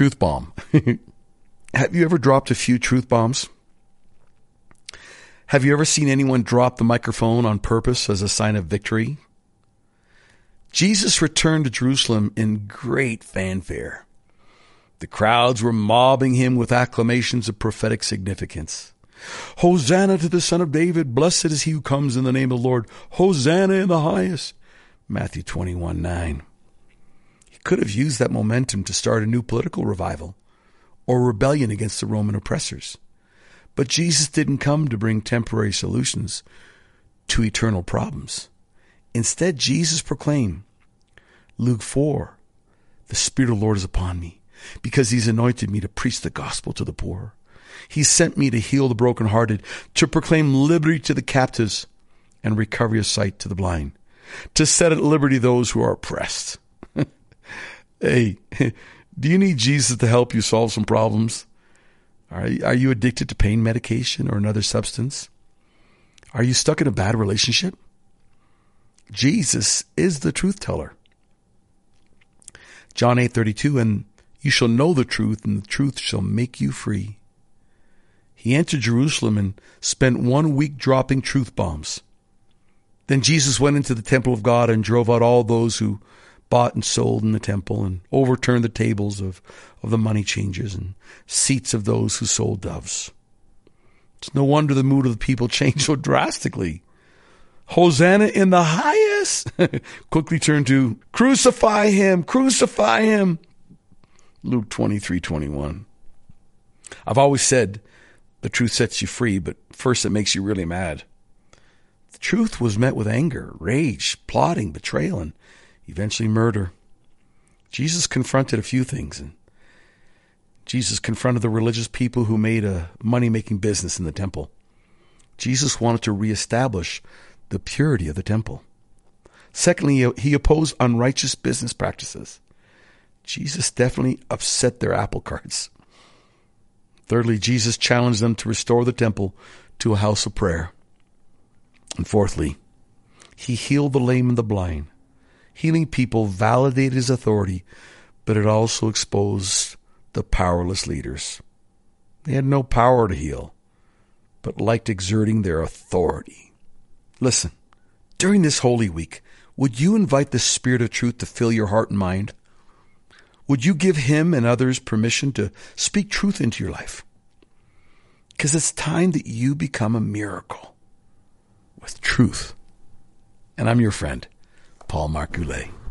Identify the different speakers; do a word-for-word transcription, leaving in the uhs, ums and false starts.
Speaker 1: truth bomb. Have you ever dropped a few truth bombs? Have you ever seen anyone drop the microphone on purpose as a sign of victory? Jesus returned to Jerusalem in great fanfare. The crowds were mobbing him with acclamations of prophetic significance. Hosanna to the Son of David. Blessed is he who comes in the name of the Lord. Hosanna in the highest. Matthew twenty-one nine. He could have used that momentum to start a new political revival or rebellion against the Roman oppressors. But Jesus didn't come to bring temporary solutions to eternal problems. Instead, Jesus proclaimed, Luke four, the Spirit of the Lord is upon me, because he's anointed me to preach the gospel to the poor. He sent me to heal the brokenhearted, to proclaim liberty to the captives and recovery of sight to the blind, to set at liberty those who are oppressed. Hey, do you need Jesus to help you solve some problems? Are are you addicted to pain medication or another substance? Are you stuck in a bad relationship? Jesus is the truth teller. John eight thirty-two, and you shall know the truth, and the truth shall make you free. He entered Jerusalem and spent one week dropping truth bombs. Then Jesus went into the temple of God and drove out all those who bought and sold in the temple and overturned the tables of, of the money changers and seats of those who sold doves. It's no wonder the mood of the people changed so drastically. Hosanna in the highest quickly turned to crucify him, crucify him. Luke twenty-three twenty-one. I've always said the truth sets you free, but first it makes you really mad. The truth was met with anger, rage, plotting, betrayal, and eventually murder. Jesus confronted a few things. And Jesus confronted the religious people who made a money-making business in the temple. Jesus wanted to reestablish the purity of the temple. Secondly, he opposed unrighteous business practices. Jesus definitely upset their apple carts. Thirdly, Jesus challenged them to restore the temple to a house of prayer. And fourthly, he healed the lame and the blind. Healing people validated his authority, but it also exposed the powerless leaders. They had no power to heal, but liked exerting their authority. Listen, during this Holy Week, would you invite the Spirit of truth to fill your heart and mind? Would you give him and others permission to speak truth into your life? Because it's time that you become a miracle with truth. And I'm your friend, Paul Marc Goulet.